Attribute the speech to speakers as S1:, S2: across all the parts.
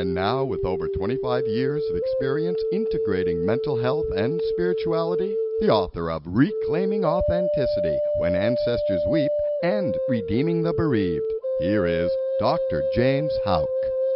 S1: And now, with over 25 years of experience integrating mental health and spirituality, the author of Reclaiming Authenticity, When Ancestors Weep, and Redeeming the Bereaved, here is Dr. James Houck.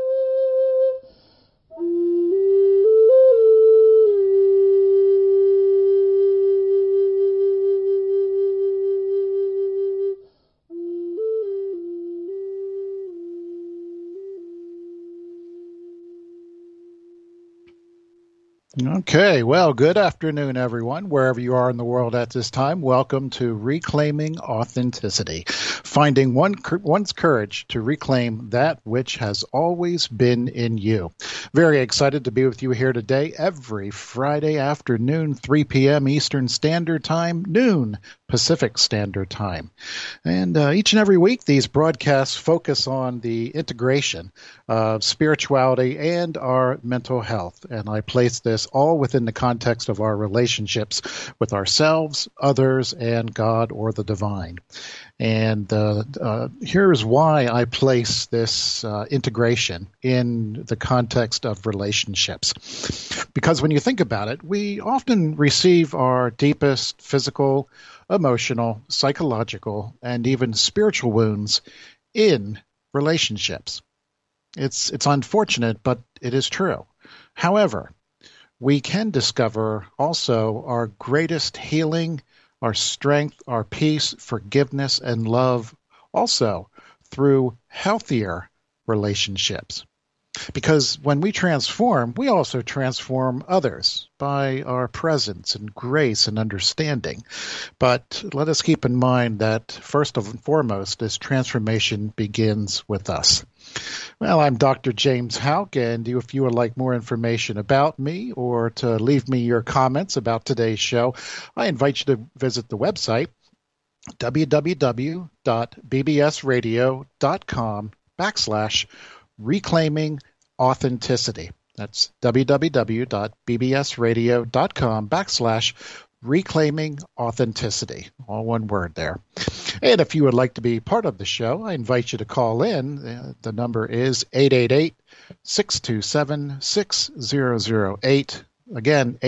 S2: Okay, well, good afternoon, everyone, wherever you are in the world at this time. Welcome to Reclaiming Authenticity, finding one's courage to reclaim that which has always been in you. Very excited to be with you here today, every Friday afternoon, 3 p.m. Eastern Standard Time, noon Pacific Standard Time. And each and every week, these broadcasts focus on the integration of spirituality and our mental health. And I place this all within the context of our relationships with ourselves, others, and God or the divine. And here's why I place this integration in the context of relationships. Because when you think about it, we often receive our deepest physical, emotional, psychological, and even spiritual wounds in relationships. It's unfortunate, but it is true. However, we can discover also our greatest healing, our strength, our peace, forgiveness, and love also through healthier relationships. Because when we transform, we also transform others by our presence and grace and understanding. But let us keep in mind that first and foremost, this transformation begins with us. Well, I'm Dr. James Houck, and if you would like more information about me or to leave me your comments about today's show, I invite you to visit the website www.bbsradio.com/reclaiming authenticity. That's www.bbsradio.com/reclaiming authenticity. All one word there. And if you would like to be part of the show, I invite you to call in. The number is 888-627-6008. Again,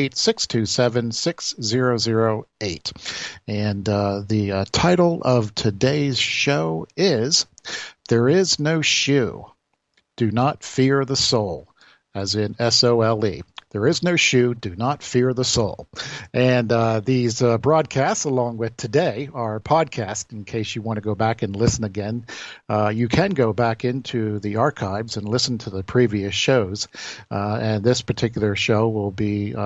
S2: 888-627-6008. And the title of today's show is There Is No Shoe. Do Not Fear the Soul, as in S-O-L-E. There is no shoe, do not fear the soul. And these broadcasts, along with today, are podcasts. In case you want to go back and listen again, you can go back into the archives and listen to the previous shows. And this particular show will be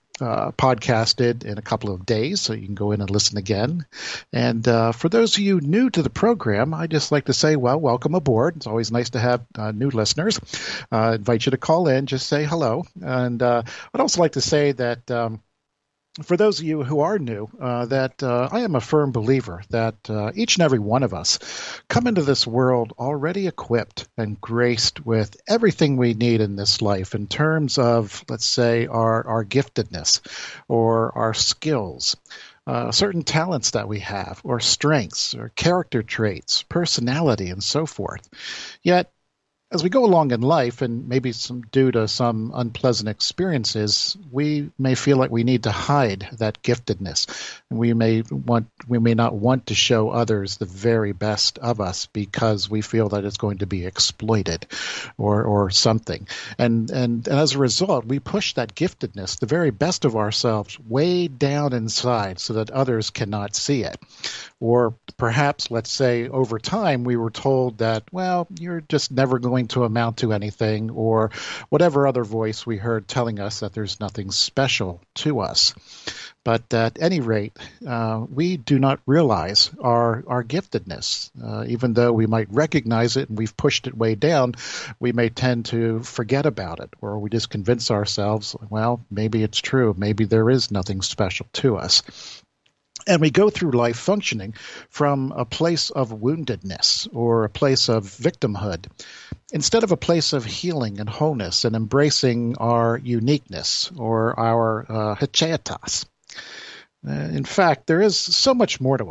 S2: podcasted in a couple of days, so you can go in and listen again. And for those of you new to the program, I just like to say, well, welcome aboard. It's always nice to have new listeners. I invite you to call in, just say hello. And I'd also like to say that for those of you who are new, that I am a firm believer that each and every one of us come into this world already equipped and graced with everything we need in this life in terms of, let's say, our giftedness or our skills, certain talents that we have, or strengths, or character traits, personality, and so forth. Yet, as we go along in life, and maybe due to some unpleasant experiences, we may feel like we need to hide that giftedness. And we may not want to show others the very best of us because we feel that it's going to be exploited or something. And as a result, we push that giftedness, the very best of ourselves, way down inside so that others cannot see it. Or perhaps, let's say, over time, we were told that, well, you're just never going to amount to anything, or whatever other voice we heard telling us that there's nothing special to us. But at any rate, we do not realize our giftedness. Even though we might recognize it and we've pushed it way down, we may tend to forget about it, or we just convince ourselves, well, maybe it's true. Maybe there is nothing special to us. And we go through life functioning from a place of woundedness or a place of victimhood instead of a place of healing and wholeness and embracing our uniqueness or our hachiatas. In fact, there is so much more to us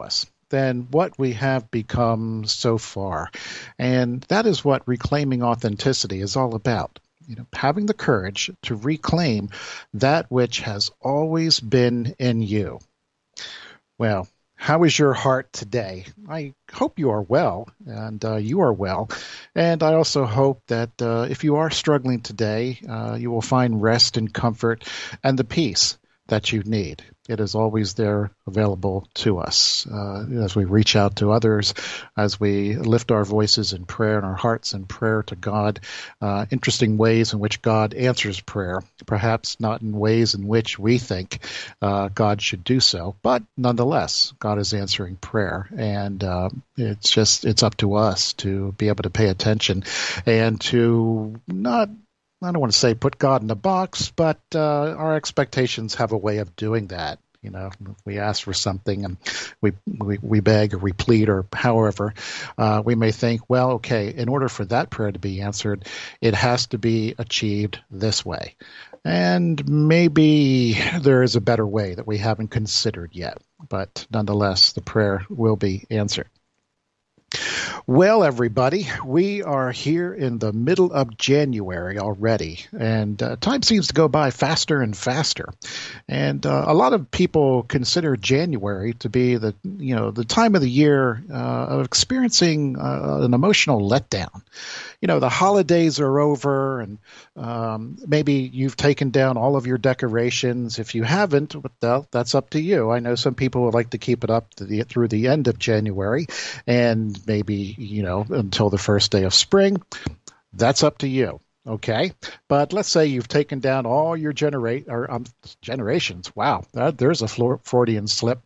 S2: than what we have become so far. And that is what reclaiming authenticity is all about. Having the courage to reclaim that which has always been in you. Well, how is your heart today? I hope you are well, and you are well. And I also hope that if you are struggling today, you will find rest and comfort and the peace that you need. It is always there available to us as we reach out to others, as we lift our voices in prayer and our hearts in prayer to God. Interesting ways in which God answers prayer, perhaps not in ways in which we think God should do so, but nonetheless, God is answering prayer. And it's up to us to be able to pay attention and to not, I don't want to say put God in a box, but our expectations have a way of doing that. We ask for something and we beg or we plead or however, we may think, well, okay, in order for that prayer to be answered, it has to be achieved this way. And maybe there is a better way that we haven't considered yet, but nonetheless, the prayer will be answered. Well, everybody, we are here in the middle of January already, and time seems to go by faster and faster. And a lot of people consider January to be the time of the year of experiencing an emotional letdown. The holidays are over, and maybe you've taken down all of your decorations. If you haven't, well, that's up to you. I know some people would like to keep it up through the end of January, and maybe until the first day of spring. That's up to you. Okay, but let's say you've taken down all your generations. Wow, there's a Freudian slip.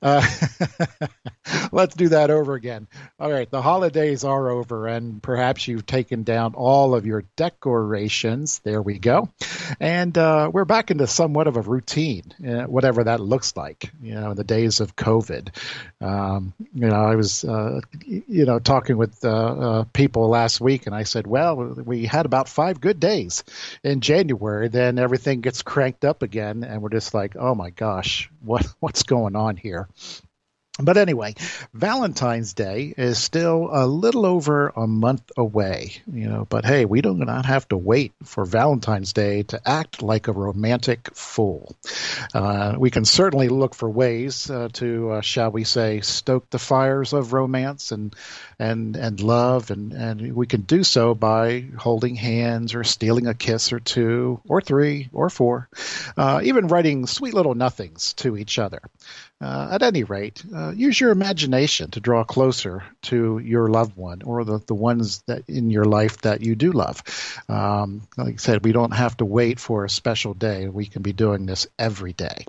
S2: Let's do that over again. All right, the holidays are over, and perhaps you've taken down all of your decorations. There we go. And we're back into somewhat of a routine, whatever that looks like, in the days of COVID. I was, talking with people last week, and I said, well, we had about 5 good days in January. Then everything gets cranked up again, and we're just like, oh my gosh, what's going on here? But anyway, Valentine's Day is still a little over a month away, but hey, we do not have to wait for Valentine's Day to act like a romantic fool. We can certainly look for ways to, shall we say, stoke the fires of romance and love, and we can do so by holding hands or stealing a kiss or 2 or 3 or 4, even writing sweet little nothings to each other. At any rate, use your imagination to draw closer to your loved one or the ones that in your life that you do love. Like I said, we don't have to wait for a special day. We can be doing this every day.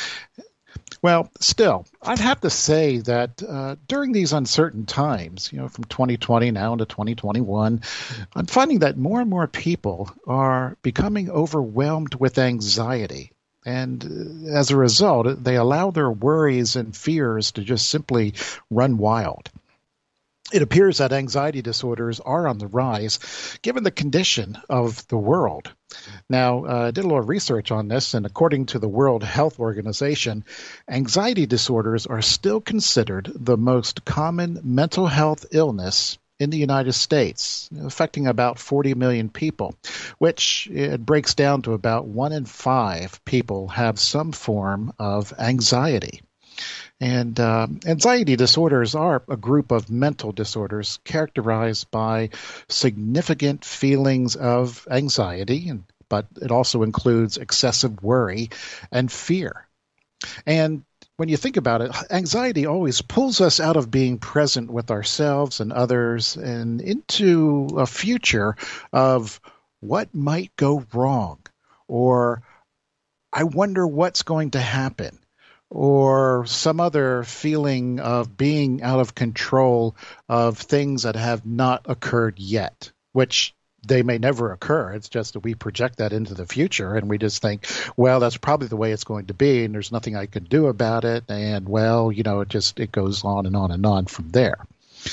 S2: Well, still, I'd have to say that during these uncertain times, from 2020 now into 2021, I'm finding that more and more people are becoming overwhelmed with anxiety. And as a result, they allow their worries and fears to just simply run wild. It appears that anxiety disorders are on the rise, given the condition of the world. Now, I did a little research on this, and according to the World Health Organization, anxiety disorders are still considered the most common mental health illness in the United States, affecting about 40 million people, which it breaks down to about 1 in 5 people have some form of anxiety. And anxiety disorders are a group of mental disorders characterized by significant feelings of anxiety, but it also includes excessive worry and fear. And when you think about it, anxiety always pulls us out of being present with ourselves and others and into a future of what might go wrong, or I wonder what's going to happen, or some other feeling of being out of control of things that have not occurred yet, which they may never occur. It's just that we project that into the future, and we just think, well, that's probably the way it's going to be, and there's nothing I can do about it. And, well, it goes on and on and on from there.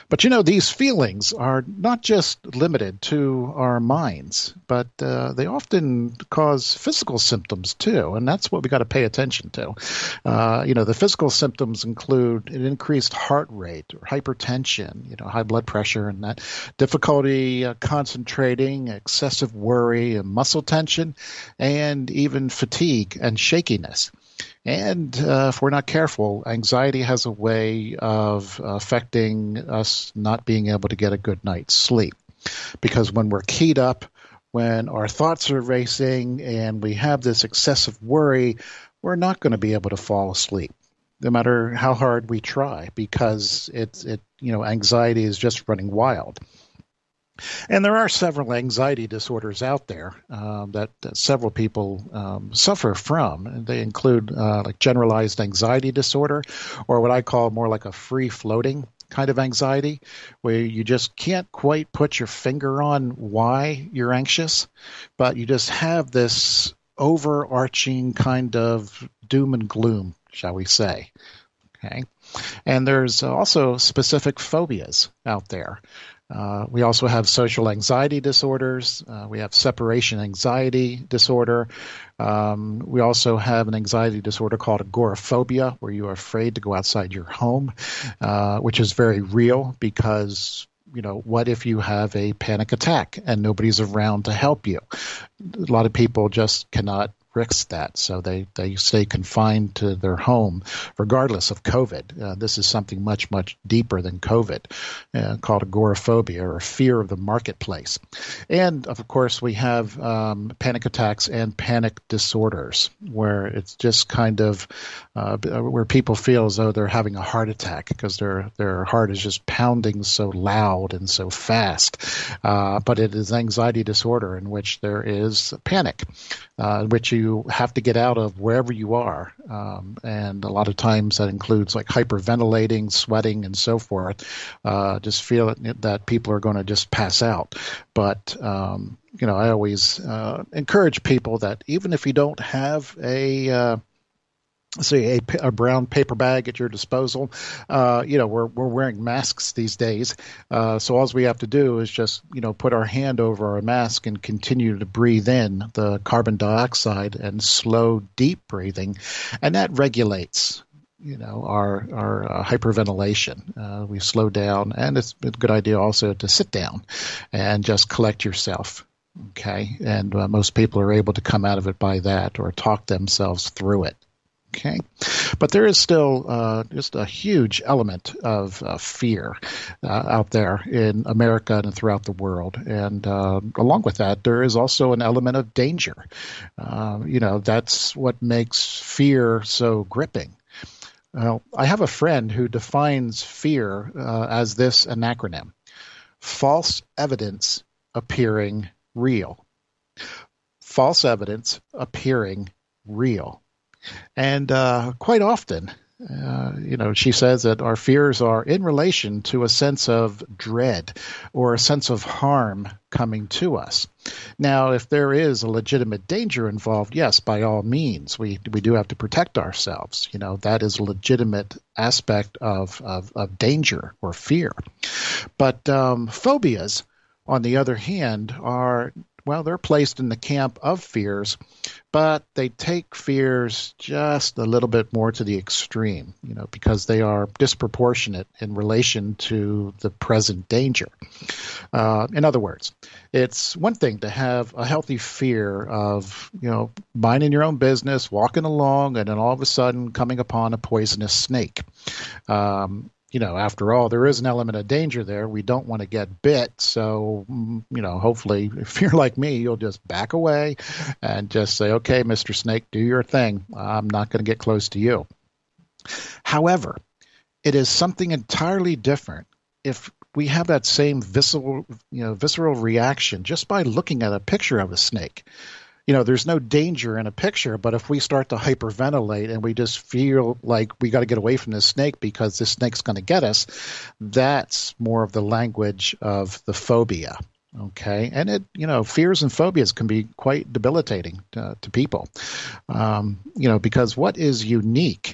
S2: But these feelings are not just limited to our minds, but they often cause physical symptoms too, and that's what we got to pay attention to. The physical symptoms include an increased heart rate or hypertension, high blood pressure, and that difficulty concentrating, excessive worry, and muscle tension, and even fatigue and shakiness. And if we're not careful, anxiety has a way of affecting us not being able to get a good night's sleep. Because when we're keyed up, when our thoughts are racing, and we have this excessive worry, we're not going to be able to fall asleep, no matter how hard we try, because anxiety is just running wild. And there are several anxiety disorders out there that several people suffer from. And they include like generalized anxiety disorder, or what I call more like a free-floating kind of anxiety, where you just can't quite put your finger on why you're anxious, but you just have this overarching kind of doom and gloom, shall we say. Okay. And there's also specific phobias out there. We also have social anxiety disorders. We have separation anxiety disorder. We also have an anxiety disorder called agoraphobia, where you are afraid to go outside your home, which is very real because, what if you have a panic attack and nobody's around to help you? A lot of people just cannot risk that, so they stay confined to their home regardless of COVID. This is something much, much deeper than COVID, called agoraphobia, or fear of the marketplace. And of course, we have panic attacks and panic disorders, where it's just kind of where people feel as though they're having a heart attack because their heart is just pounding so loud and so fast. But it is anxiety disorder in which there is panic, which you have to get out of wherever you are. And a lot of times that includes like hyperventilating, sweating, and so forth. Just feel that people are going to just pass out. But, I always encourage people that even if you don't have a brown paper bag at your disposal. We're wearing masks these days. So all we have to do is just, put our hand over our mask and continue to breathe in the carbon dioxide and slow, deep breathing. And that regulates, our hyperventilation. We slow down, and it's a good idea also to sit down and just collect yourself. Okay. And most people are able to come out of it by that, or talk themselves through it. Okay, but there is still just a huge element of fear out there in America and throughout the world. And along with that, there is also an element of danger. That's what makes fear so gripping. I have a friend who defines fear as this, an acronym: false evidence appearing real. False evidence appearing real. And quite often, she says that our fears are in relation to a sense of dread or a sense of harm coming to us. Now, if there is a legitimate danger involved, yes, by all means, we do have to protect ourselves. That is a legitimate aspect of danger or fear. But phobias, on the other hand, are, they're placed in the camp of fears, but they take fears just a little bit more to the extreme, because they are disproportionate in relation to the present danger. In other words, it's one thing to have a healthy fear of, minding your own business, walking along, and then all of a sudden coming upon a poisonous snake. After all, there is an element of danger there. We don't want to get bit. So, hopefully, if you're like me, you'll just back away and just say, okay, Mr. Snake, do your thing. I'm not going to get close to you. However, it is something entirely different if we have that same visceral reaction just by looking at a picture of a snake. There's no danger in a picture, but if we start to hyperventilate and we just feel like we got to get away from this snake because this snake's going to get us, that's more of the language of the phobia. Okay, and fears and phobias can be quite debilitating to people. Because what is unique,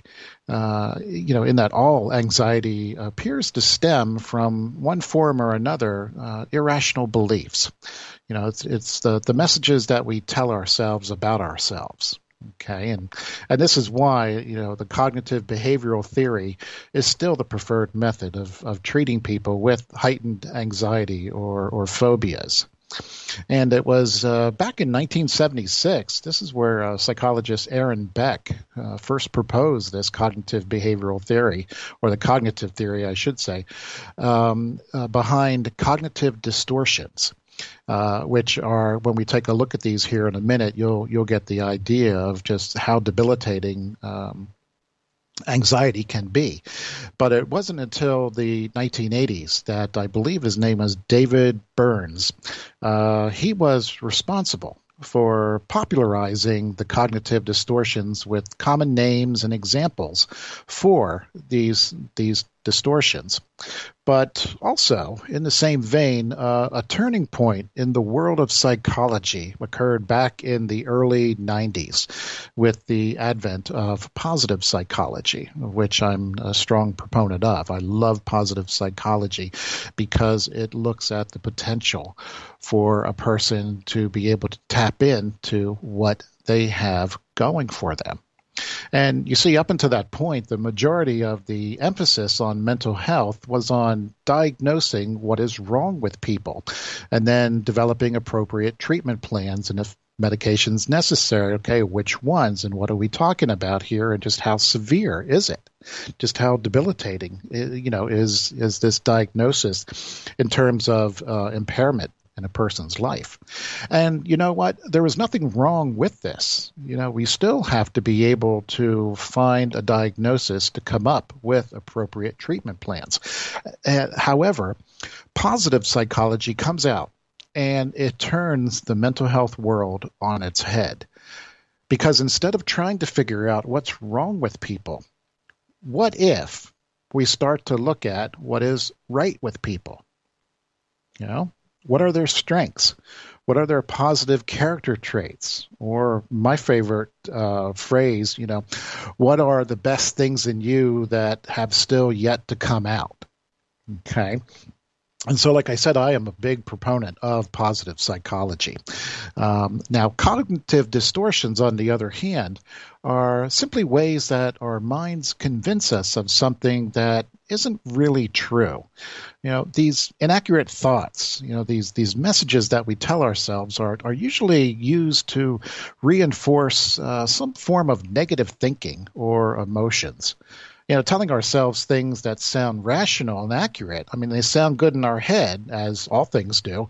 S2: in that all anxiety appears to stem from one form or another irrational beliefs. It's the messages that we tell ourselves about ourselves. Okay, and this is why the cognitive behavioral theory is still the preferred method of treating people with heightened anxiety or phobias. And it was back in 1976. This is where psychologist Aaron Beck first proposed this cognitive behavioral theory, or the cognitive theory, I should say, behind cognitive distortions. Which are, when we take a look at these here in a minute, you'll get the idea of just how debilitating anxiety can be. But it wasn't until the 1980s that I believe his name was David Burns. He was responsible for popularizing the cognitive distortions with common names and examples for these distortions. But also, in the same vein, a turning point in the world of psychology occurred back in the early 90s with the advent of positive psychology, which I'm a strong proponent of. I love positive psychology because it looks at the potential for a person to be able to tap into what they have going for them. And you see, up until that point, the majority of the emphasis on mental health was on diagnosing what is wrong with people and then developing appropriate treatment plans. And if medications necessary, okay, which ones and what are we talking about here, and just how severe is it? Just how debilitating, is this diagnosis in terms of impairment in a person's life. And you know what? There was nothing wrong with this. We still have to be able to find a diagnosis to come up with appropriate treatment plans. However, positive psychology comes out and it turns the mental health world on its head. Because instead of trying to figure out what's wrong with people, what if we start to look at what is right with people? What are their strengths? What are their positive character traits? Or my favorite phrase, what are the best things in you that have still yet to come out? Okay. And so, like I said, I am a big proponent of positive psychology. Now, cognitive distortions, on the other hand, are simply ways that our minds convince us of something that isn't really true. These inaccurate thoughts, these messages that we tell ourselves are usually used to reinforce some form of negative thinking or emotions. Telling ourselves things that sound rational and accurate. I mean, they sound good in our head, as all things do,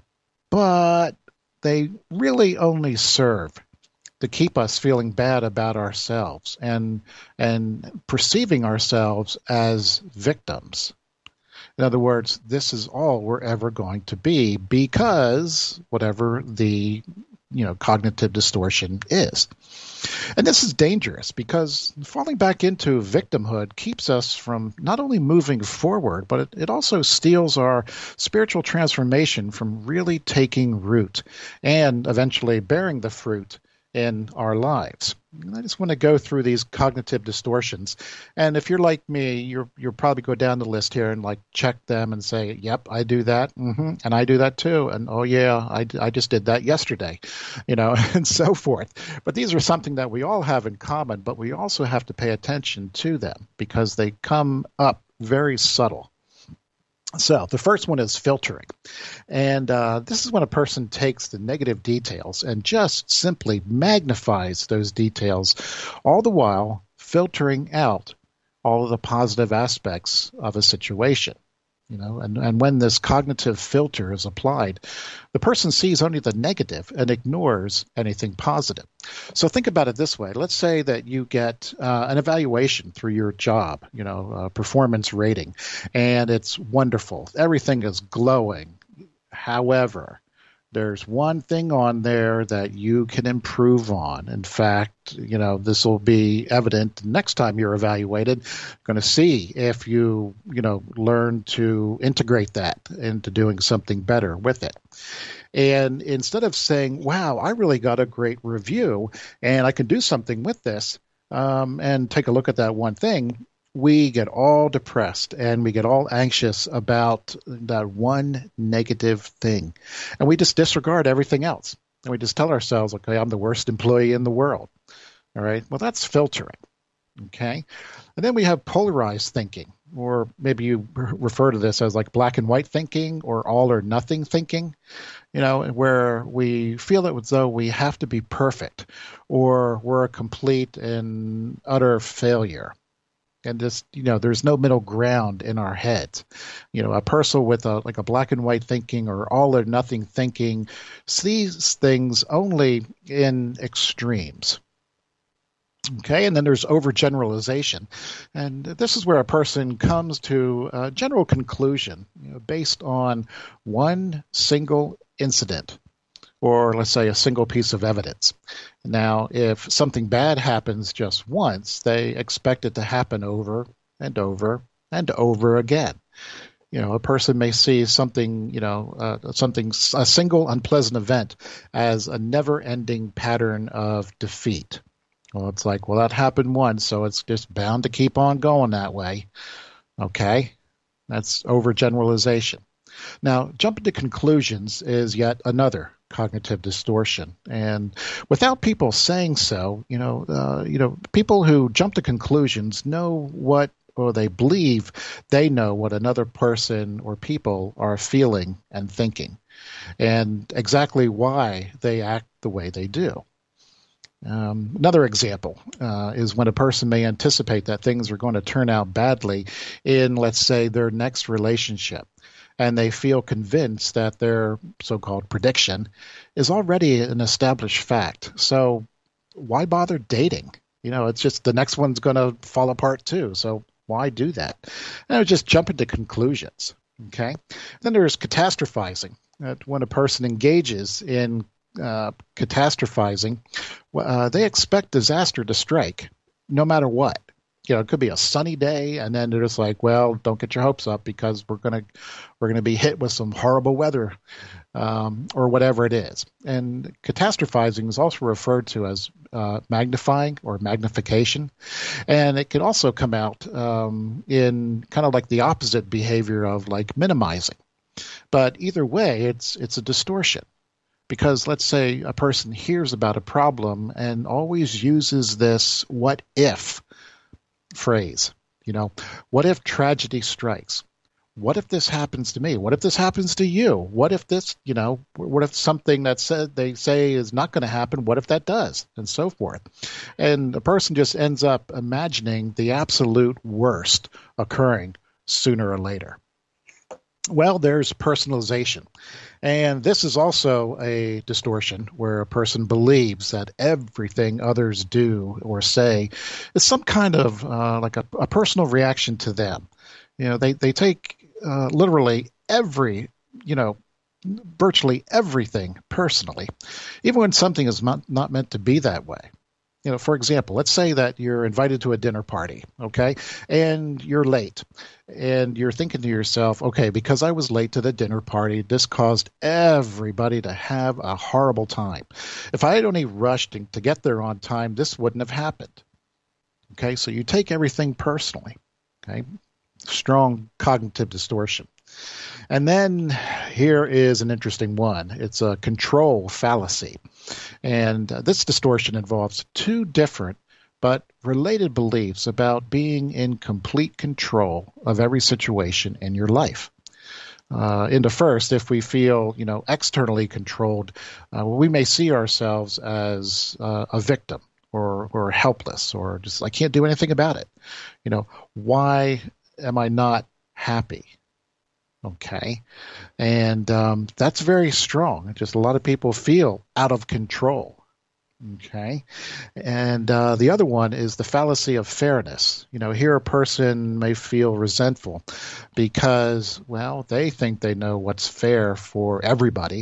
S2: but they really only serve to keep us feeling bad about ourselves and perceiving ourselves as victims. In other words, this is all we're ever going to be because whatever the cognitive distortion is. And this is dangerous because falling back into victimhood keeps us from not only moving forward, but it also steals our spiritual transformation from really taking root and eventually bearing the fruit in our lives. And I just want to go through these cognitive distortions. And if you're like me, you'll probably go down the list here and check them and say, yep, I do that. Mm-hmm, and I do that too. And oh yeah, I just did that yesterday, and so forth. But these are something that we all have in common, but we also have to pay attention to them because they come up very subtle. So the first one is filtering. And this is when a person takes the negative details and just simply magnifies those details, all the while filtering out all of the positive aspects of a situation. And when this cognitive filter is applied, the person sees only the negative and ignores anything positive. So think about it this way. Let's say that you get an evaluation through your job, a performance rating, and it's wonderful. Everything is glowing. However, There's one thing on there that you can improve on. In fact, this will be evident next time you're evaluated. Going to see if you learn to integrate that into doing something better with it. And instead of saying, wow, I really got a great review and I can do something with this, and take a look at that one thing, we get all depressed and we get all anxious about that one negative thing. And we just disregard everything else. And we just tell ourselves, okay, I'm the worst employee in the world. All right. Well, that's filtering. Okay. And then we have polarized thinking, or maybe you refer to this as like black and white thinking or all or nothing thinking, where we feel it as though we have to be perfect or we're a complete and utter failure. And just, there's no middle ground in our heads. A person with a black and white thinking or all or nothing thinking sees things only in extremes. Okay, and then there's overgeneralization. And this is where a person comes to a general conclusion based on one single incident, or let's say a single piece of evidence. Now, if something bad happens just once, they expect it to happen over and over and over again. A person may see something, a single unpleasant event as a never-ending pattern of defeat. Well, it's like, well, that happened once, so it's just bound to keep on going that way. Okay? That's overgeneralization. Now, jumping to conclusions is yet another cognitive distortion. And without people saying so, people who jump to conclusions know what, or they believe they know what another person or people are feeling and thinking, and exactly why they act the way they do. Another example is when a person may anticipate that things are going to turn out badly in, let's say, their next relationship, and they feel convinced that their so-called prediction is already an established fact. So why bother dating? It's just the next one's going to fall apart too. So why do that? And I would just jump into conclusions. Okay. Then there's catastrophizing. When a person engages in catastrophizing, they expect disaster to strike no matter what. It could be a sunny day, and then they're just like, well, don't get your hopes up because we're gonna be hit with some horrible weather, or whatever it is. And catastrophizing is also referred to as magnifying or magnification, and it can also come out in kind of like the opposite behavior of like minimizing. But either way, it's a distortion. Because let's say a person hears about a problem and always uses this what if phrase. What if tragedy strikes? What if this happens to me? What if this happens to you? What if this, what if something that they say is not going to happen? What if that does? And so forth. And the person just ends up imagining the absolute worst occurring sooner or later. Well, there's personalization. And this is also a distortion where a person believes that everything others do or say is some kind of like a personal reaction to them. They take literally virtually everything personally, even when something is not meant to be that way. For example, let's say that you're invited to a dinner party, okay, and you're late, and you're thinking to yourself, okay, because I was late to the dinner party, this caused everybody to have a horrible time. If I had only rushed to get there on time, this wouldn't have happened. Okay, so you take everything personally, okay, strong cognitive distortion. And then here is an interesting one. It's a control fallacy. And this distortion involves two different but related beliefs about being in complete control of every situation in your life. In the first, if we feel, externally controlled, we may see ourselves as a victim or helpless, or just I can't do anything about it. Why am I not happy? Okay. And that's very strong. Just a lot of people feel out of control. Okay. And the other one is the fallacy of fairness. Here a person may feel resentful because, well, they think they know what's fair for everybody,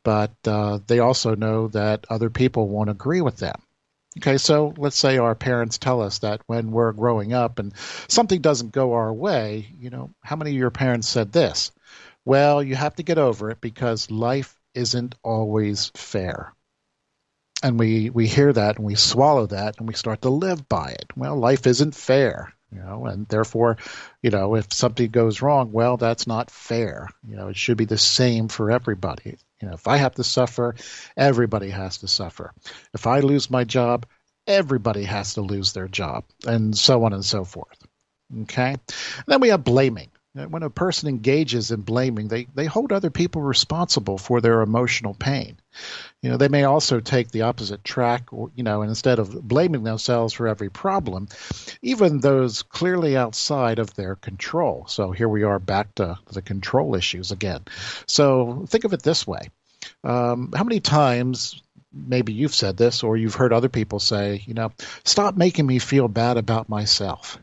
S2: but they also know that other people won't agree with them. Okay, so let's say our parents tell us that when we're growing up and something doesn't go our way, how many of your parents said this? Well, you have to get over it because life isn't always fair. And we hear that and we swallow that and we start to live by it. Well, life isn't fair, and therefore, if something goes wrong, well, that's not fair. It should be the same for everybody. If I have to suffer, everybody has to suffer. If I lose my job, everybody has to lose their job, and so on and so forth. Okay? And then we have blaming. When a person engages in blaming, they hold other people responsible for their emotional pain. They may also take the opposite track, and instead of blaming themselves for every problem, even those clearly outside of their control. So here we are back to the control issues again. So think of it this way. How many times, maybe you've said this or you've heard other people say, stop making me feel bad about myself.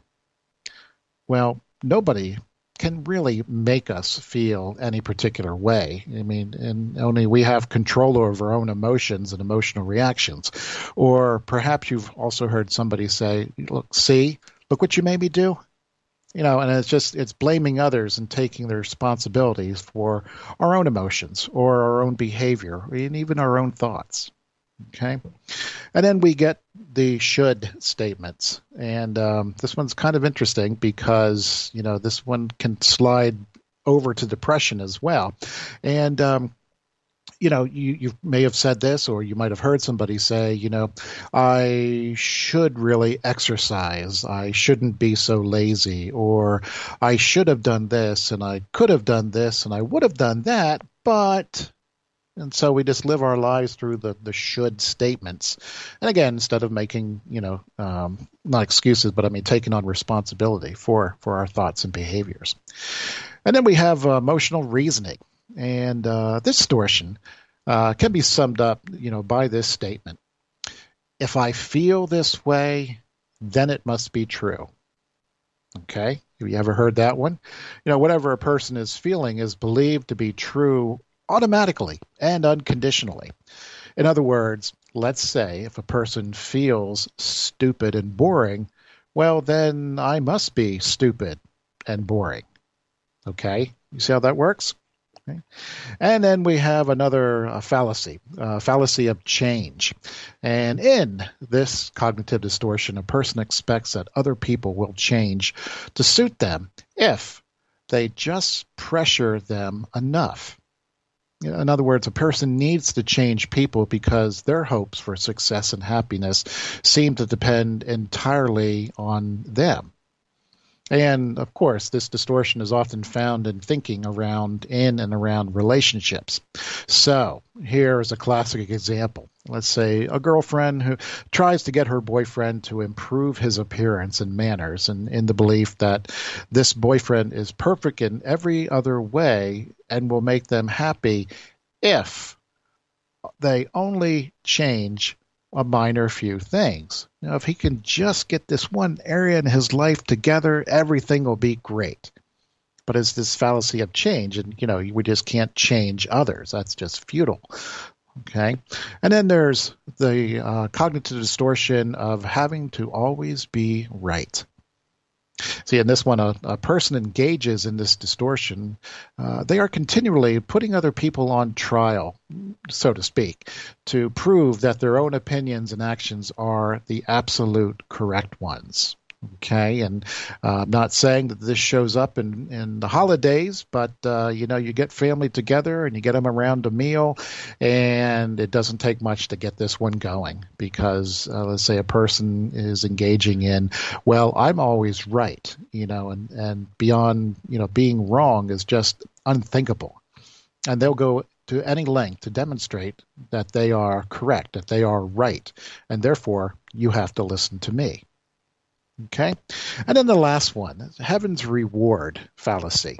S2: Well, nobody can really make us feel any particular way. And only we have control over our own emotions and emotional reactions. Or perhaps you've also heard somebody say, look what you made me do. And it's blaming others and taking the responsibilities for our own emotions or our own behavior and even our own thoughts. Okay. And then we get the should statements. And this one's kind of interesting because, this one can slide over to depression as well. And, you may have said this, or you might have heard somebody say, I should really exercise. I shouldn't be so lazy, or I should have done this and I could have done this and I would have done that, but... And so we just live our lives through the should statements. And again, instead of making, not excuses, but taking on responsibility for our thoughts and behaviors. And then we have emotional reasoning. And this distortion can be summed up, by this statement. If I feel this way, then it must be true. Okay? Have you ever heard that one? Whatever a person is feeling is believed to be true automatically and unconditionally. In other words, let's say if a person feels stupid and boring, well, then I must be stupid and boring. Okay? You see how that works? Okay. And then we have another fallacy of change. And in this cognitive distortion, a person expects that other people will change to suit them if they just pressure them enough. In other words, a person needs to change people because their hopes for success and happiness seem to depend entirely on them. And, of course, this distortion is often found in thinking in and around relationships. So here is a classic example. Let's say a girlfriend who tries to get her boyfriend to improve his appearance and manners, and in the belief that this boyfriend is perfect in every other way and will make them happy if they only change a minor few things. If he can just get this one area in his life together, everything will be great. But it's this fallacy of change, and we just can't change others. That's just futile. Okay, and then there's the cognitive distortion of having to always be right. See, in this one, a person engages in this distortion. They are continually putting other people on trial, so to speak, to prove that their own opinions and actions are the absolute correct ones. Okay, and I'm not saying that this shows up in the holidays, but you get family together and you get them around a meal, and it doesn't take much to get this one going because let's say a person is engaging in, well, I'm always right, and beyond being wrong is just unthinkable, and they'll go to any length to demonstrate that they are correct, that they are right, and therefore you have to listen to me. Okay. And then the last one, heaven's reward fallacy,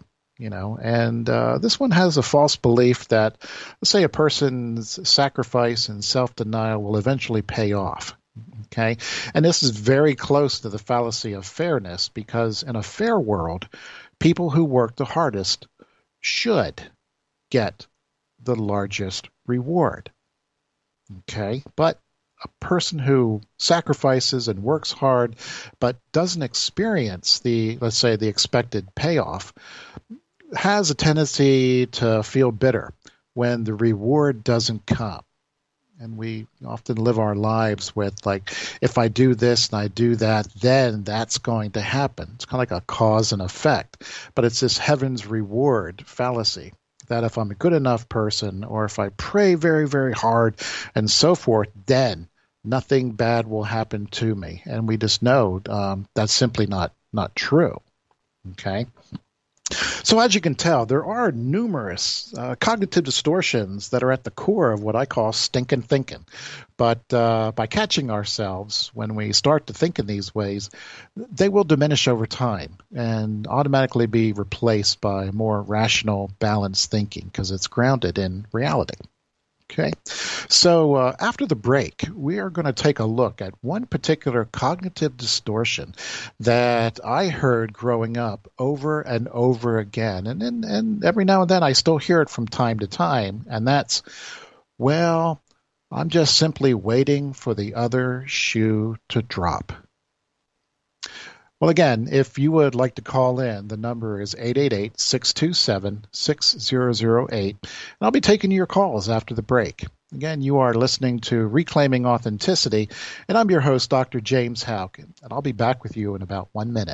S2: and this one has a false belief that, let's say, a person's sacrifice and self-denial will eventually pay off. Okay. And this is very close to the fallacy of fairness because in a fair world, people who work the hardest should get the largest reward. Okay, but a person who sacrifices and works hard but doesn't experience let's say, the expected payoff has a tendency to feel bitter when the reward doesn't come. And we often live our lives with, like, if I do this and I do that, then that's going to happen. It's kind of like a cause and effect. But it's this heaven's reward fallacy, that if I'm a good enough person, or if I pray very, very hard and so forth, then nothing bad will happen to me. And we just know that's simply not true. Okay? So as you can tell, there are numerous cognitive distortions that are at the core of what I call stinking thinking. But by catching ourselves when we start to think in these ways, they will diminish over time and automatically be replaced by more rational, balanced thinking because it's grounded in reality. Okay, so after the break, we are going to take a look at one particular cognitive distortion that I heard growing up over and over again. And every now and then I still hear it from time to time. And that's, well, I'm just simply waiting for the other shoe to drop. Well, again, if you would like to call in, the number is 888-627-6008, and I'll be taking your calls after the break. Again, you are listening to Reclaiming Authenticity, and I'm your host, Dr. James Houck, and I'll be back with you in about 1 minute.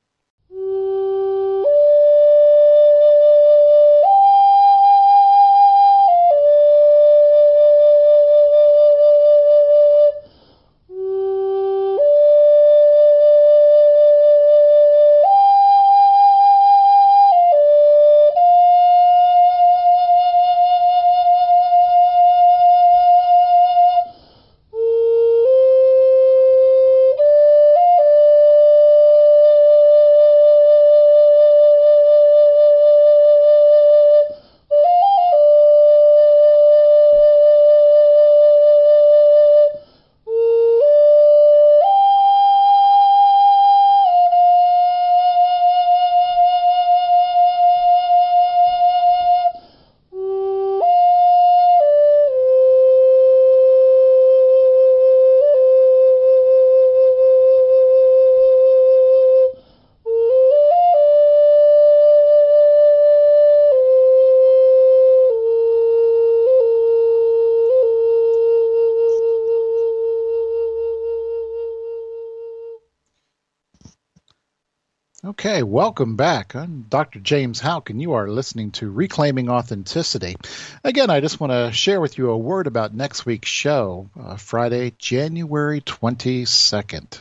S2: Okay, welcome back. I'm Dr. James Houck, and you are listening to Reclaiming Authenticity. Again, I just want to share with you a word about next week's show, Friday, January 22nd.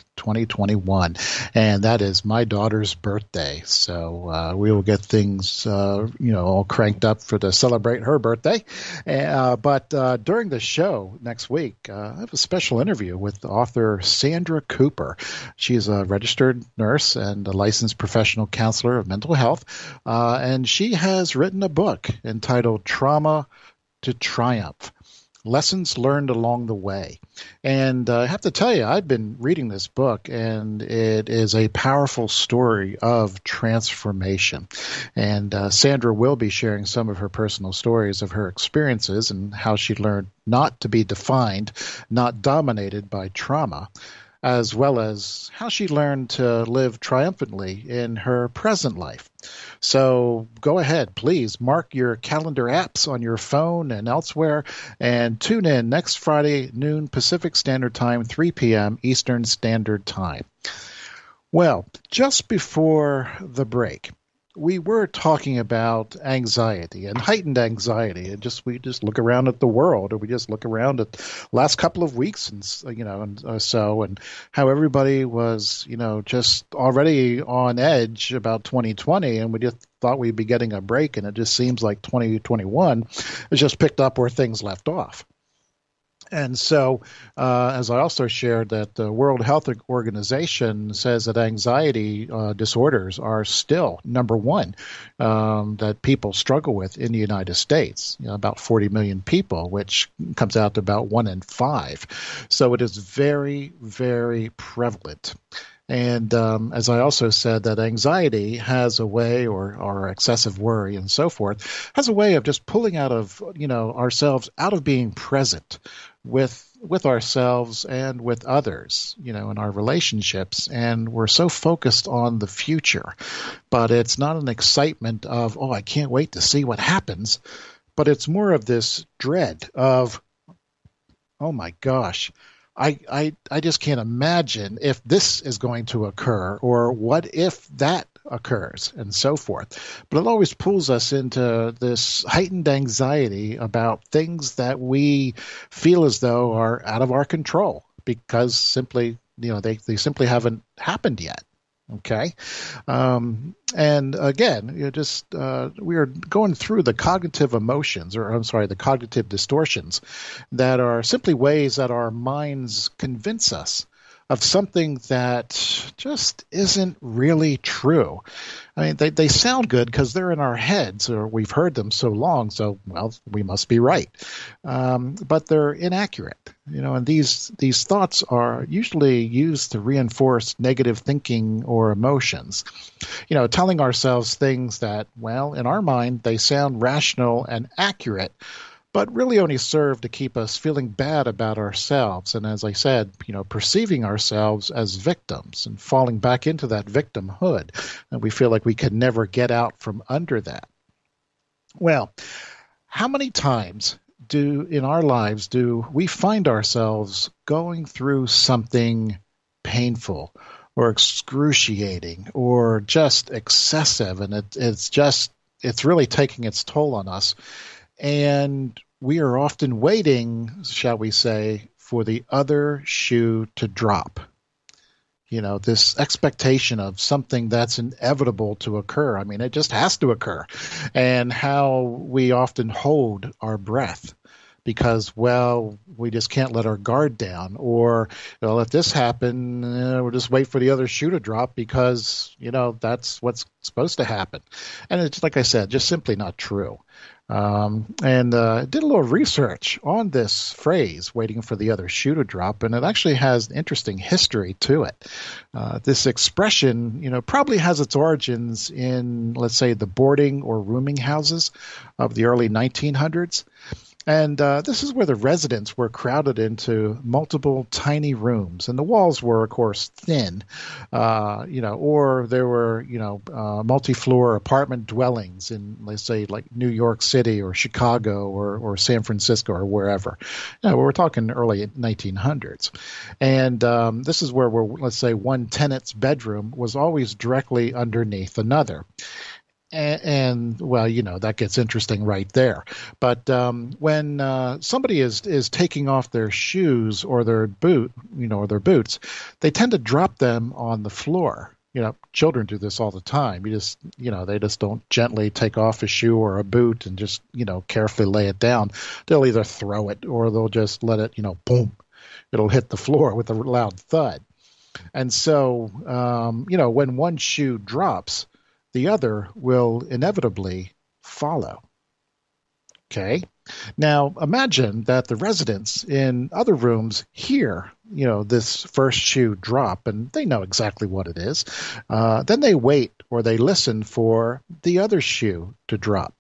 S2: 2021, and that is my daughter's birthday. So we will get things, all cranked up to celebrate her birthday. But during the show next week, I have a special interview with author Sandra Cooper. She's a registered nurse and a licensed professional counselor of mental health, and she has written a book entitled Trauma to Triumph: Lessons Learned Along the Way. And I have to tell you, I've been reading this book, and it is a powerful story of transformation. And Sandra will be sharing some of her personal stories of her experiences and how she learned not to be defined, not dominated by trauma, as well as how she learned to live triumphantly in her present life. So go ahead, please mark your calendar apps on your phone and elsewhere, and tune in next Friday, noon Pacific Standard Time, 3 p.m. Eastern Standard Time. Well, just before the break, we were talking about anxiety and heightened anxiety, and we just look around at the world, or we just look around at the last couple of weeks, and how everybody was, just already on edge about 2020, and we just thought we'd be getting a break, and it just seems like 2021 has just picked up where things left off. And so, as I also shared, that the World Health Organization says that anxiety disorders are still number one that people struggle with in the United States. About 40 million people, which comes out to about 1 in 5. So it is very, very prevalent. And as I also said, that anxiety has a way, or excessive worry and so forth, has a way of just pulling out of, ourselves out of being present with ourselves and with others, in our relationships. And we're so focused on the future, but it's not an excitement of, oh, I can't wait to see what happens, but it's more of this dread of, oh my gosh, I just can't imagine if this is going to occur, or what if that occurs, and so forth. But it always pulls us into this heightened anxiety about things that we feel as though are out of our control, because simply, they simply haven't happened yet. Okay. And again, we are going through the cognitive emotions, the cognitive distortions that are simply ways that our minds convince us of something that just isn't really true. I mean, they sound good because they're in our heads, or we've heard them so long, so, well, we must be right. But they're inaccurate, and these thoughts are usually used to reinforce negative thinking or emotions. Telling ourselves things that, well, in our mind, they sound rational and accurate, but really only serve to keep us feeling bad about ourselves. And as I said, perceiving ourselves as victims and falling back into that victimhood. And we feel like we can never get out from under that. Well, how many times in our lives do we find ourselves going through something painful or excruciating or just excessive, and it's really taking its toll on us? And we are often waiting, shall we say, for the other shoe to drop. This expectation of something that's inevitable to occur. I mean, it just has to occur. And how we often hold our breath because, well, we just can't let our guard down. Or, let this happen, we'll just wait for the other shoe to drop because, that's what's supposed to happen. And it's, like I said, just simply not true. And did a little research on this phrase, waiting for the other shoe to drop, and it actually has an interesting history to it. This expression, probably has its origins in, let's say, the boarding or rooming houses of the early 1900s. And this is where the residents were crowded into multiple tiny rooms, and the walls were, of course, thin, or there were, multi-floor apartment dwellings in, let's say, like New York City or Chicago or San Francisco or wherever. We're talking early 1900s. And this is where let's say, one tenant's bedroom was always directly underneath another. And well, that gets interesting right there. But when somebody is taking off their shoes or their boots, they tend to drop them on the floor. Children do this all the time. They just don't gently take off a shoe or a boot and just, carefully lay it down. They'll either throw it or they'll just let it, boom, it'll hit the floor with a loud thud. And so, when one shoe drops, the other will inevitably follow. Okay. Now, imagine that the residents in other rooms hear, this first shoe drop, and they know exactly what it is. Then they wait or they listen for the other shoe to drop.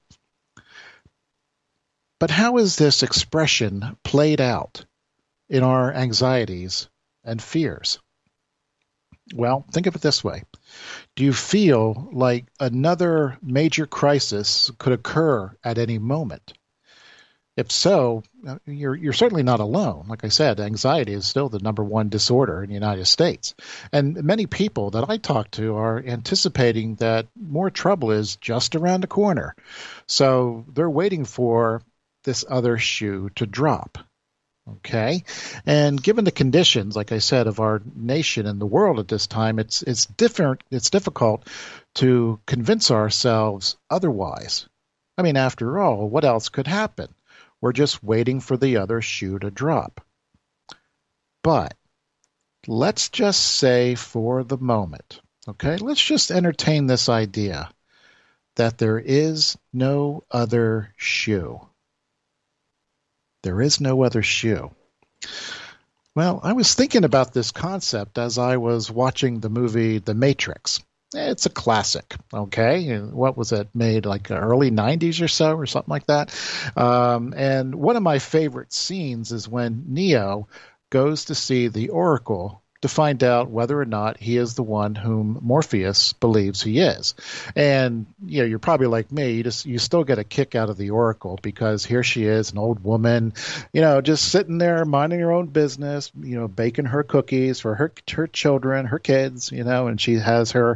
S2: But how is this expression played out in our anxieties and fears? Well, think of it this way. Do you feel like another major crisis could occur at any moment? If so, you're certainly not alone. Like I said, anxiety is still the number one disorder in the United States. And many people that I talk to are anticipating that more trouble is just around the corner. So they're waiting for this other shoe to drop. Okay. And given the conditions, like I said, of our nation and the world at this time, it's difficult to convince ourselves otherwise. I mean, after all, what else could happen? We're just waiting for the other shoe to drop. But let's just say for the moment, okay, let's just entertain this idea that there is no other shoe. There is no other shoe. Well, I was thinking about this concept as I was watching the movie The Matrix. It's a classic, okay? And what was it, made like early 90s or so, or something like that? And one of my favorite scenes is when Neo goes to see the Oracle to find out whether or not he is the one whom Morpheus believes he is. And you're probably like me, you still get a kick out of the Oracle because here she is, an old woman, just sitting there minding her own business, baking her cookies for her children, her kids, and she has her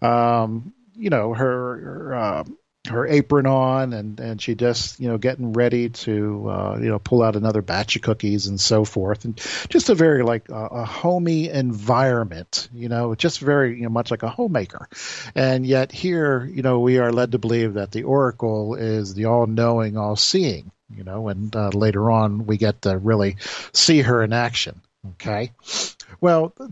S2: her apron on, and she just getting ready to pull out another batch of cookies and so forth, and just a very a homey environment, just very much like a homemaker. And yet here we are led to believe that the Oracle is the all-knowing, all-seeing, and later on we get to really see her in action. Okay. Well, let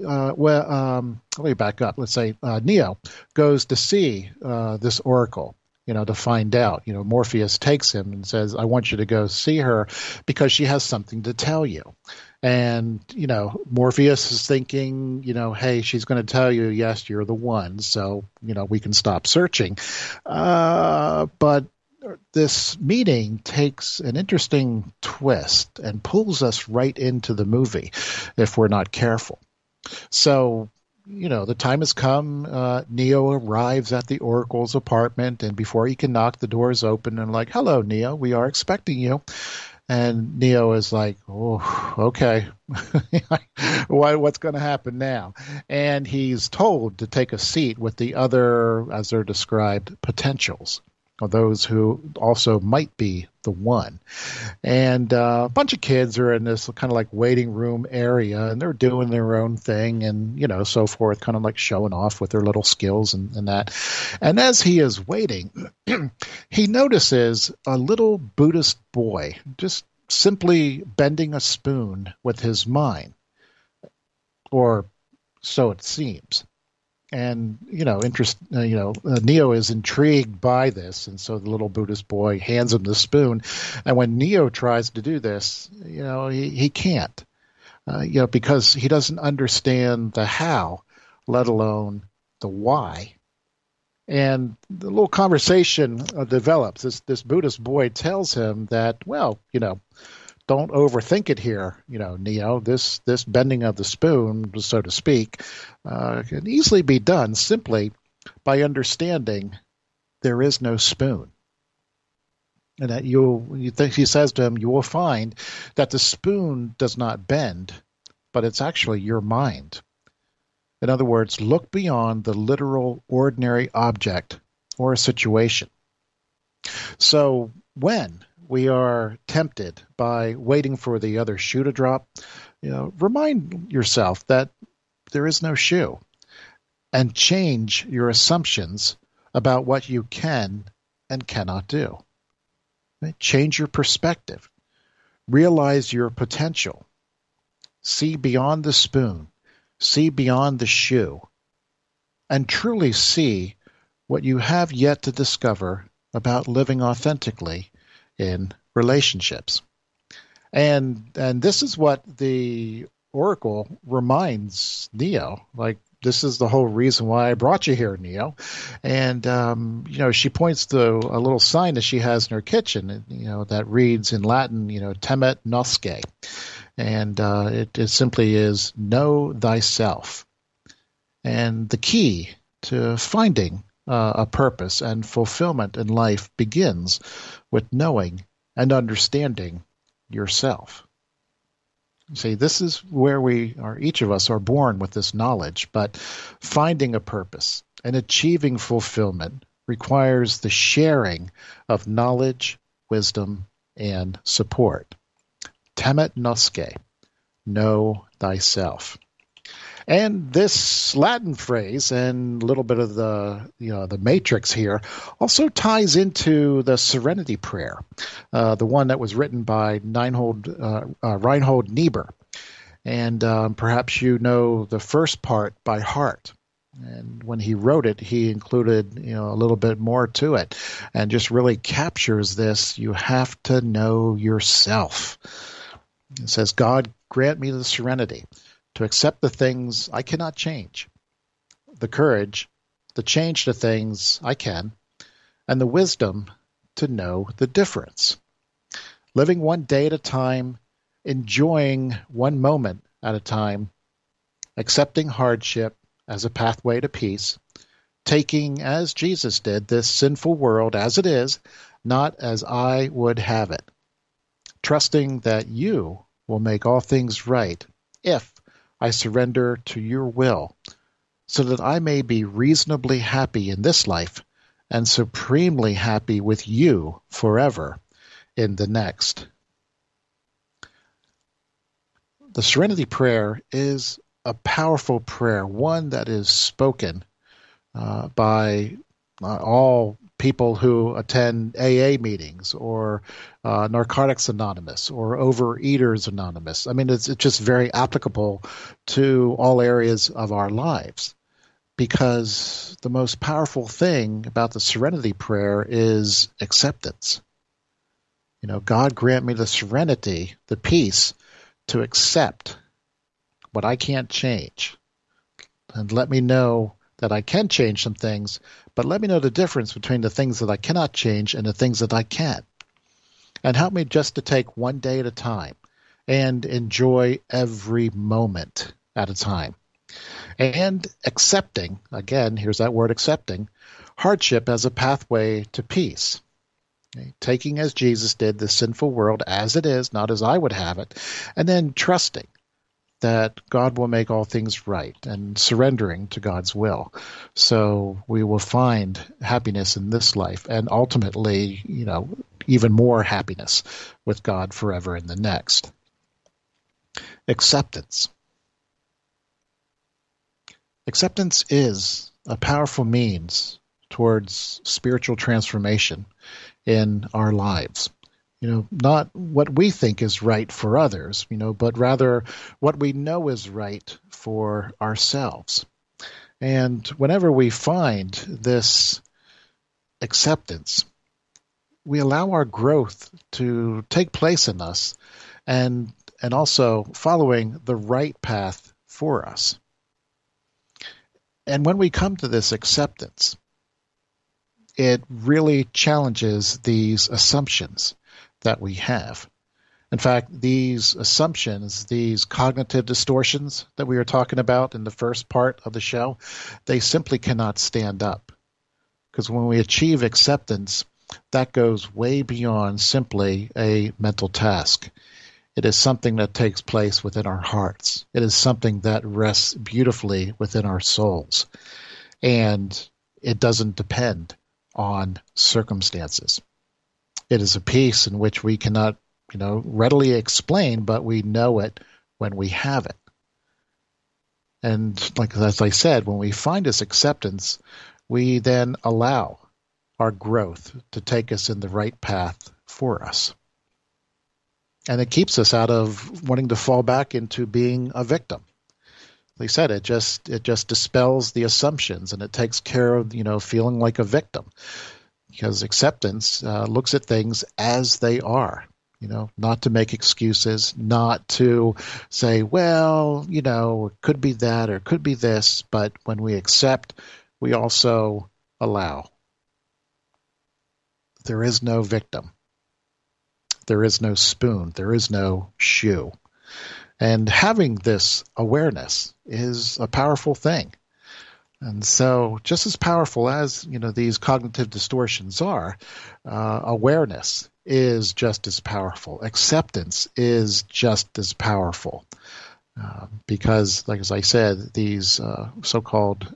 S2: me back up. Let's say Neo goes to see this Oracle, to find out. Morpheus takes him and says, I want you to go see her because she has something to tell you. And, Morpheus is thinking, hey, she's going to tell you, yes, you're the one. So, we can stop searching. But this meeting takes an interesting twist and pulls us right into the movie if we're not careful. So, the time has come. Neo arrives at the Oracle's apartment, and before he can knock, the door is open and like, hello, Neo, we are expecting you. And Neo is like, oh, okay. What's going to happen now? And he's told to take a seat with the other, as they're described, potentials, or those who also might be the one. And a bunch of kids are in this kind of like waiting room area, and they're doing their own thing and, so forth, kind of like showing off with their little skills and that. And as he is waiting, he notices a little Buddhist boy just simply bending a spoon with his mind, or so it seems. And, Neo is intrigued by this. And so the little Buddhist boy hands him the spoon. And when Neo tries to do this, he can't, because he doesn't understand the how, let alone the why. And the little conversation develops. This Buddhist boy tells him that, well, don't overthink it here, Neo. This bending of the spoon, so to speak, can easily be done simply by understanding there is no spoon. And that he says to him, you will find that the spoon does not bend, but it's actually your mind. In other words, look beyond the literal, ordinary object or a situation. So when we are tempted by waiting for the other shoe to drop, remind yourself that there is no shoe, and change your assumptions about what you can and cannot do. Right? Change your perspective. Realize your potential. See beyond the spoon. See beyond the shoe. And truly see what you have yet to discover about living authentically in relationships. And this is what the Oracle reminds Neo, like, this is the whole reason why I brought you here, Neo. And, she points to a little sign that she has in her kitchen, that reads in Latin, temet nosce. And it simply is, know thyself. And the key to finding a purpose and fulfillment in life begins with knowing and understanding yourself. See, this is where each of us are born with this knowledge, but finding a purpose and achieving fulfillment requires the sharing of knowledge, wisdom, and support. Temet nosce, know thyself. And this Latin phrase and a little bit of the matrix here also ties into the Serenity Prayer, the one that was written by Reinhold Niebuhr. And perhaps you know the first part by heart. And when he wrote it, he included a little bit more to it, and just really captures this. You have to know yourself. It says, God, grant me the serenity to accept the things I cannot change, the courage to change the things I can, and the wisdom to know the difference. Living one day at a time, enjoying one moment at a time, accepting hardship as a pathway to peace, taking, as Jesus did, this sinful world as it is, not as I would have it, trusting that you will make all things right if I surrender to your will, so that I may be reasonably happy in this life and supremely happy with you forever in the next. The Serenity Prayer is a powerful prayer, one that is spoken by all people who attend AA meetings or Narcotics Anonymous or Overeaters Anonymous. I mean, it's just very applicable to all areas of our lives, because the most powerful thing about the Serenity Prayer is acceptance. You know, God grant me the serenity, the peace to accept what I can't change, and let me know that I can change some things, but let me know the difference between the things that I cannot change and the things that I can. And help me just to take one day at a time and enjoy every moment at a time. And accepting, again, here's that word accepting, hardship as a pathway to peace. Okay? Taking, as Jesus did, the sinful world as it is, not as I would have it, and then trusting that God will make all things right and surrendering to God's will. So we will find happiness in this life and ultimately, you know, even more happiness with God forever in the next. Acceptance. Acceptance is a powerful means towards spiritual transformation in our lives. You know, not what we think is right for others, you know, but rather what we know is right for ourselves. And whenever we find this acceptance, we allow our growth to take place in us and also following the right path for us. And when we come to this acceptance, it really challenges these assumptions that we have. In fact, these assumptions, these cognitive distortions that we were talking about in the first part of the show, they simply cannot stand up. Because when we achieve acceptance, that goes way beyond simply a mental task. It is something that takes place within our hearts. It is something that rests beautifully within our souls. And it doesn't depend on circumstances. It is a peace in which we cannot, you know, readily explain, but we know it when we have it. And like as I said, when we find this acceptance, we then allow our growth to take us in the right path for us. And it keeps us out of wanting to fall back into being a victim. Like I said, it just dispels the assumptions, and it takes care of, you know, feeling like a victim. Because acceptance looks at things as they are, you know, not to make excuses, not to say, well, you know, it could be that or it could be this. But when we accept, we also allow. There is no victim. There is no spoon. There is no shoe. And having this awareness is a powerful thing. And so just as powerful as, you know, these cognitive distortions are, awareness is just as powerful. Acceptance is just as powerful. Because, like as I said, these so-called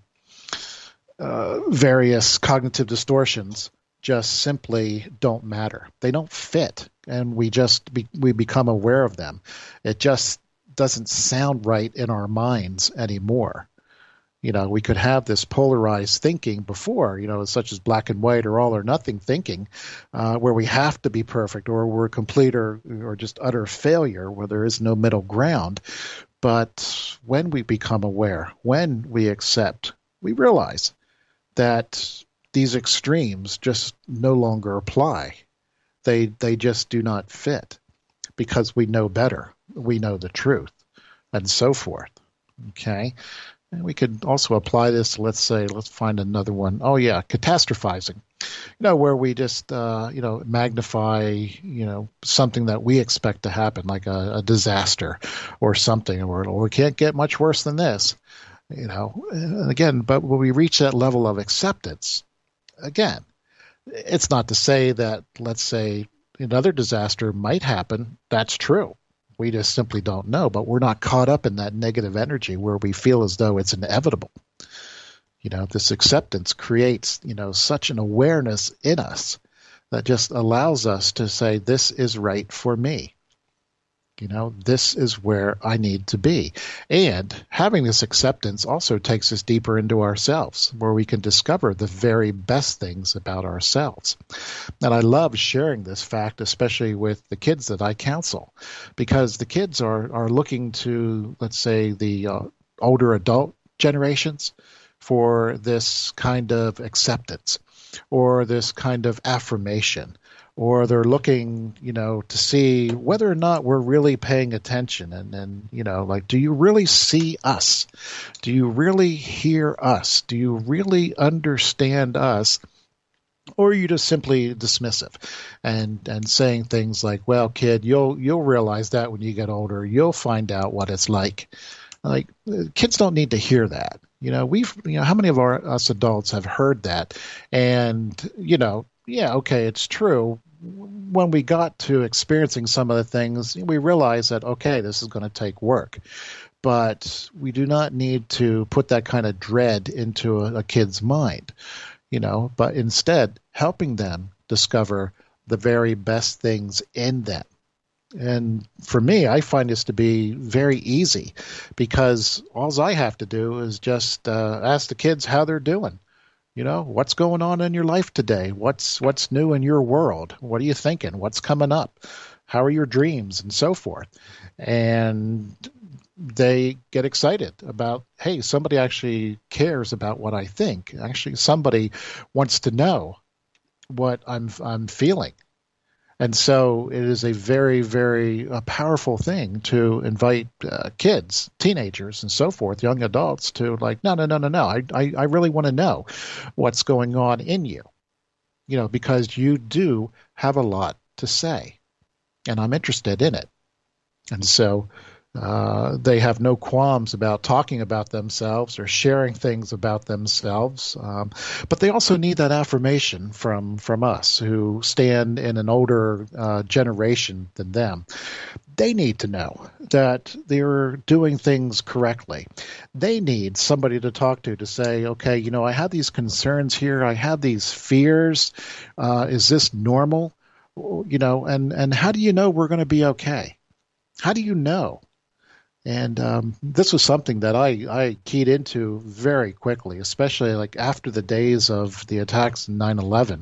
S2: various cognitive distortions just simply don't matter. They don't fit, and we become aware of them. It just doesn't sound right in our minds anymore. You know, we could have this polarized thinking before, you know, such as black and white or all or nothing thinking, where we have to be perfect or we're complete or just utter failure, where there is no middle ground. But when we become aware, when we accept, we realize that these extremes just no longer apply. They just do not fit. because we know better. We know the truth, and so forth. Okay? And we could also apply this, let's find another one. Oh, yeah, catastrophizing. Where we just, magnify, something that we expect to happen, like a disaster or something, or we can't get much worse than this, And again, but when we reach that level of acceptance, again, it's not to say that, let's say, another disaster might happen. That's true. We just simply don't know, but we're not caught up in that negative energy where we feel as though it's inevitable. This acceptance creates, such an awareness in us that just allows us to say, this is right for me. This is where I need to be. And having this acceptance also takes us deeper into ourselves, where we can discover the very best things about ourselves. And I love sharing this fact, especially with the kids that I counsel, because the kids are looking to, let's say, the older adult generations for this kind of acceptance or this kind of affirmation, or they're looking, to see whether or not we're really paying attention. And like, do you really see us? Do you really hear us? Do you really understand us? Or are you just simply dismissive and saying things like, well, kid, you'll realize that when you get older. You'll find out what it's like. Like, kids don't need to hear that. How many of us adults have heard that? And, yeah, okay, it's true. When we got to experiencing some of the things, we realized that, okay, this is going to take work. But we do not need to put that kind of dread into a kid's mind, but instead helping them discover the very best things in them. And for me, I find this to be very easy because all I have to do is just ask the kids how they're doing. What's going on in your life today? What's new in your world? What are you thinking? What's coming up? How are your dreams and so forth? And they get excited about, hey, somebody actually cares about what I think. Actually, somebody wants to know what I'm feeling. And so it is a very, very powerful thing to invite kids, teenagers, and so forth, young adults, to like, no. I really want to know what's going on in you, because you do have a lot to say, and I'm interested in it. And so they have no qualms about talking about themselves or sharing things about themselves. But they also need that affirmation from us who stand in an older generation than them. They need to know that they're doing things correctly. They need somebody to talk to say, okay, I have these concerns here. I have these fears. Is this normal? And how do you know we're going to be okay? How do you know? And this was something that I keyed into very quickly, especially like after the days of the attacks in 9/11.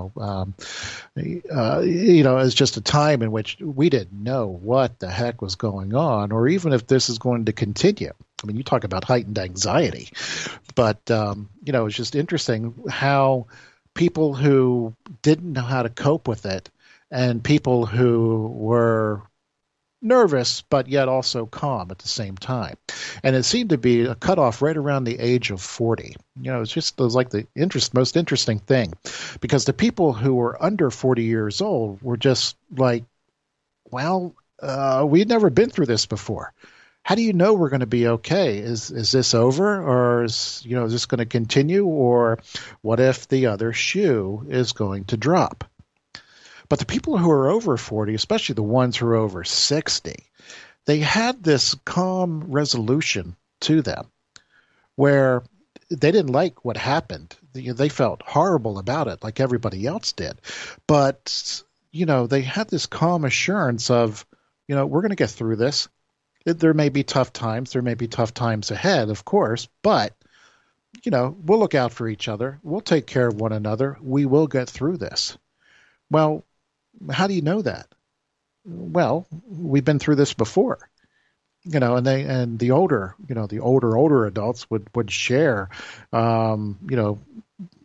S2: It's just a time in which we didn't know what the heck was going on, or even if this is going to continue. I mean, you talk about heightened anxiety, but it's just interesting how people who didn't know how to cope with it, and people who were nervous, but yet also calm at the same time. And it seemed to be a cutoff right around the age of 40. It was like the most interesting thing, because the people who were under 40 years old were just like, well, we'd never been through this before. How do you know we're going to be okay? Is this over, or is this going to continue, or what if the other shoe is going to drop? But the people who are over 40, especially the ones who are over 60, they had this calm resolution to them where they didn't like what happened. They felt horrible about it like everybody else did. But, they had this calm assurance of, we're going to get through this. There may be tough times. There may be tough times ahead, of course, but, we'll look out for each other. We'll take care of one another. We will get through this. Well, how do you know that? Well, we've been through this before, and the older adults would share,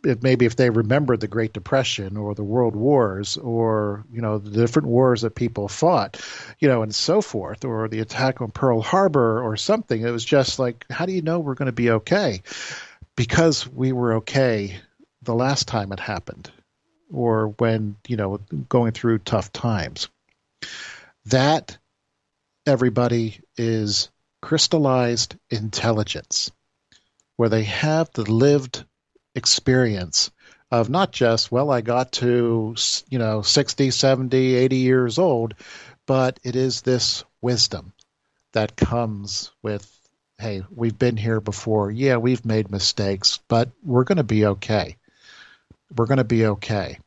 S2: if they remembered the Great Depression or the World Wars or, the different wars that people fought, and so forth, or the attack on Pearl Harbor or something. It was just like, how do you know we're going to be okay? Because we were okay the last time it happened, or when, going through tough times. That, everybody, is crystallized intelligence, where they have the lived experience of not just, I got to, 60, 70, 80 years old, but it is this wisdom that comes with, hey, we've been here before. Yeah, we've made mistakes, but we're going to be okay. We're going to be okay.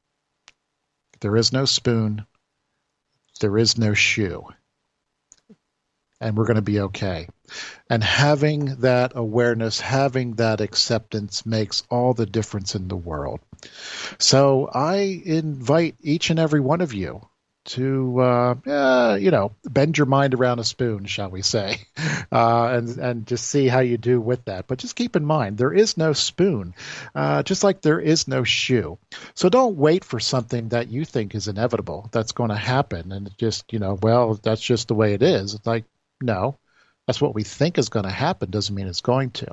S2: There is no spoon. There is no shoe. And we're going to be okay. And having that awareness, having that acceptance makes all the difference in the world. So I invite each and every one of you to, bend your mind around a spoon, shall we say, and just see how you do with that. But just keep in mind, there is no spoon, just like there is no shoe. So don't wait for something that you think is inevitable, that's going to happen, and just, that's just the way it is. It's like, no, that's what we think is going to happen. Doesn't mean it's going to.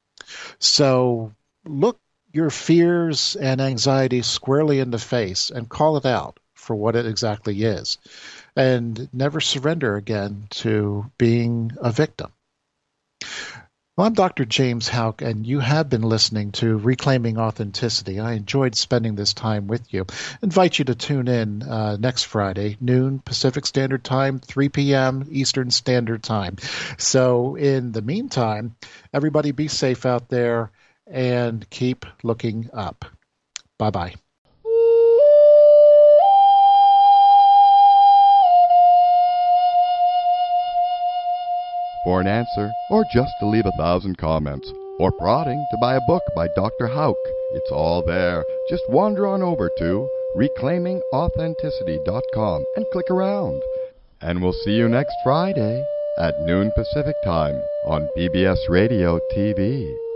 S2: So look your fears and anxieties squarely in the face and call it out for what it exactly is. And never surrender again to being a victim. Well, I'm Dr. James Houck, and you have been listening to Reclaiming Authenticity. I enjoyed spending this time with you. I invite you to tune in next Friday, noon Pacific Standard Time, 3 p.m. Eastern Standard Time. So in the meantime, everybody be safe out there and keep looking up. Bye-bye.
S1: For an answer, or just to leave 1,000 comments, or prodding to buy a book by Dr. Houck, it's all there. Just wander on over to reclaimingauthenticity.com and click around. And we'll see you next Friday at noon Pacific Time on PBS Radio TV.